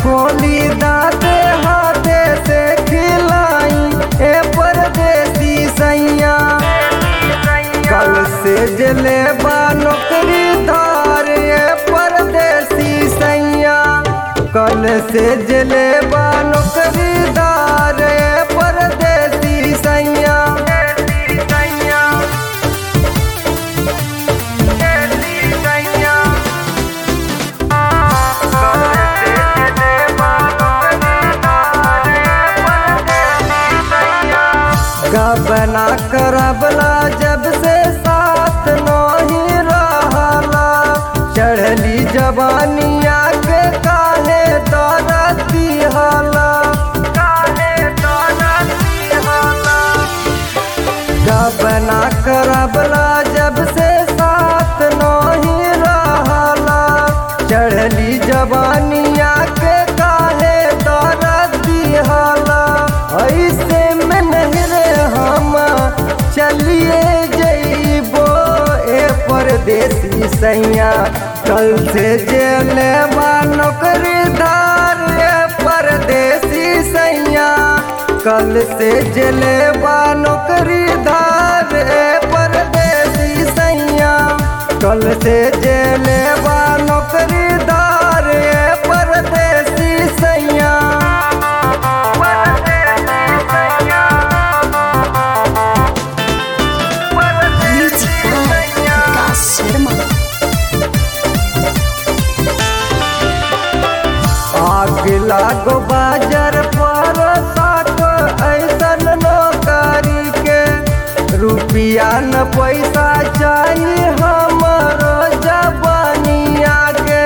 खोली दाते हाथे से खिलाई ए परदेसी सैया। कल से जले बा नौकरी धार ए परदेसी सैया। कल से जले बा नौकरी धार ए परदेसी सैया। बना करबला जब से साथ नहीं रहला। चढ़ली जवानिया के काहे दरदी हाला। बना करबला जब से साथ नहीं रहला। चढ़ली जवानिया के काहे दरदी हाला। ऐसे में नहीं रे हम चलिए जइबो ए परदेसी सैया। कल से जेले बा नौकरी धार ए परदेसी सैया। कल से जेले बा नौकरी धार ए परदेसी सैया। कल से जेले बा नौकरी धार ए परदेसी सैया। आग लागो बाजार पर साको ऐसन नौकरी के। रुपया न पैसा चाहिए हमारो जवानिया के।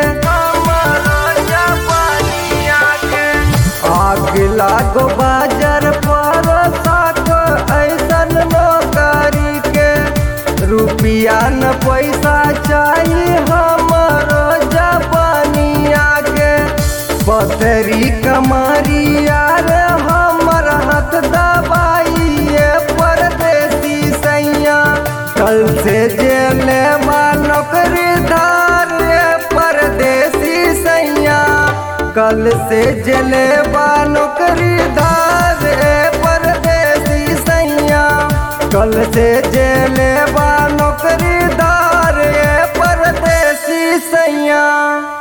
आग लागो बाजार पर साको ऐसन नौकरी के। रुपया न पैसा चाहिए हमारो जवानिया के। पथरी कमारी यार हमर हाथ दबाइए परदेसी सैया। कल से जेले बा नौकरी धार ए परदेसी सैया। कल से जेले बा नौकरी धार ए परदेसी सैया। कल से जेले बा नौकरी धार ए परदेसी सैया।